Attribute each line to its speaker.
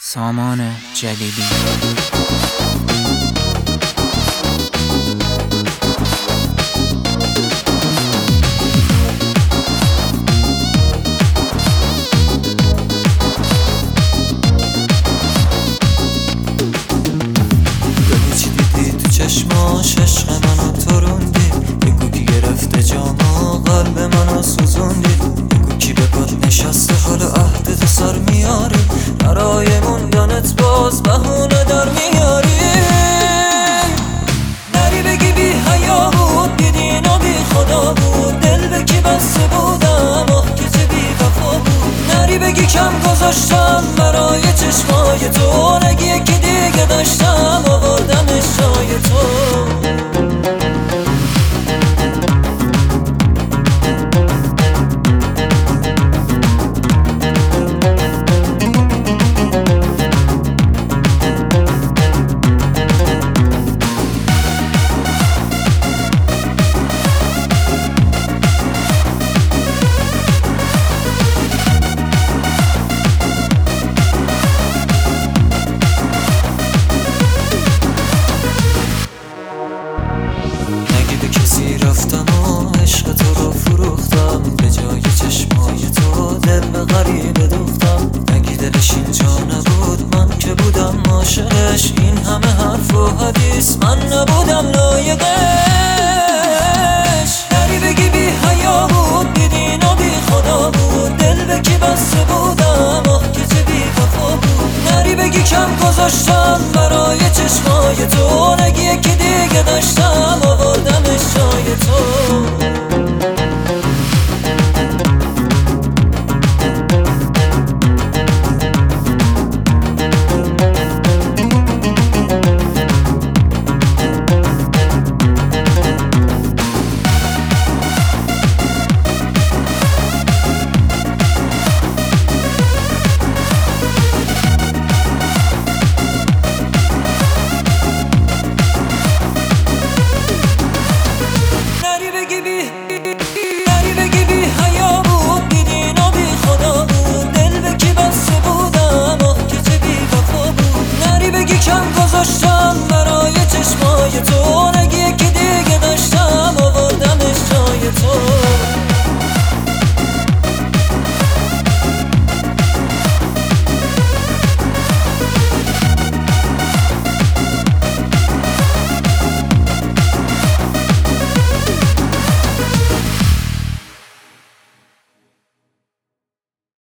Speaker 1: سامان جلیلی.
Speaker 2: چی دیدی تو چشماش عشق منو تروندی، بگو کی گرفته جامو قلب منو سوزوندی، بگو کی به پات نشسته حال عهدتو سر میاری، برای موندنت باز بهونه در میاری. نری بگی بی حیا بود، بی دین و بی خدا بود، دل به کی بسته بودم آه که چه بی وفا بود. نری بگی کم گذاشتم برای چشمای تو، نگی یکی دیگه داشتم آوردمش جای تو. کسی رفتم و عشق تو رو فروختم، به جای چشمای تو دل به غریبه دوختم. نگی دلش اینجا نبود، من که بودم عاشقش، این همه حرف و حدیث من نبودم لایقش. نری بگی بی حیا بود، بی دین و بی خدا بود، دل به کی بسته بودم آه که چه بی وفا بود. نری بگی کم گذاشتم برای چشمای تو، نگی یکی دیگه داشتم آوردمش جای تو.